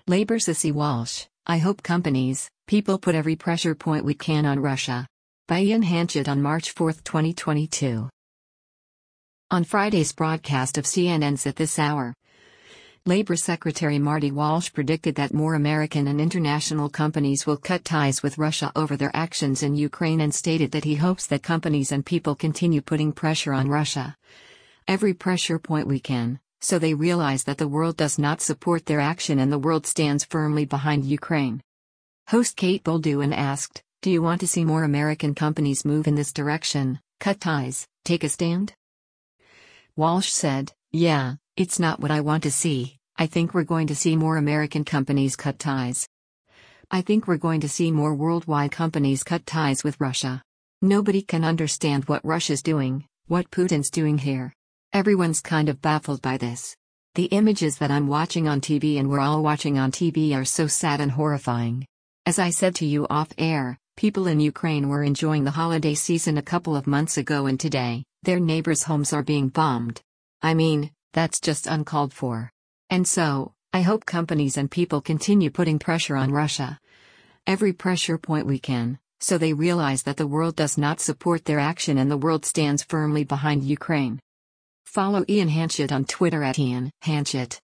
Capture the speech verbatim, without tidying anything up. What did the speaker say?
Labor Sissy Walsh, I hope companies, people put every pressure point we can on Russia. By Ian Hanchett on March fourth, twenty twenty-two. On Friday's broadcast of C N N's At This Hour, Labor Secretary Marty Walsh predicted that more American and international companies will cut ties with Russia over their actions in Ukraine and stated that he hopes that companies and people continue putting pressure on Russia. Every pressure point we can, so they realize that the world does not support their action and the world stands firmly behind Ukraine. Host Kate Bolduan asked, "Do you want to see more American companies move in this direction, cut ties, take a stand?" Walsh said, "Yeah, it's not what I want to see. I think we're going to see more American companies cut ties. I think we're going to see more worldwide companies cut ties with Russia. Nobody can understand what Russia's doing, what Putin's doing here. Everyone's kind of baffled by this. The images that I'm watching on T V and we're all watching on T V are so sad and horrifying. As I said to you off air, people in Ukraine were enjoying the holiday season a couple of months ago and today, their neighbors' homes are being bombed. I mean, that's just uncalled for. And so, I hope companies and people continue putting pressure on Russia. Every pressure point we can, so they realize that the world does not support their action and the world stands firmly behind Ukraine." Follow Ian Hanchett on Twitter at Ian Hanchett.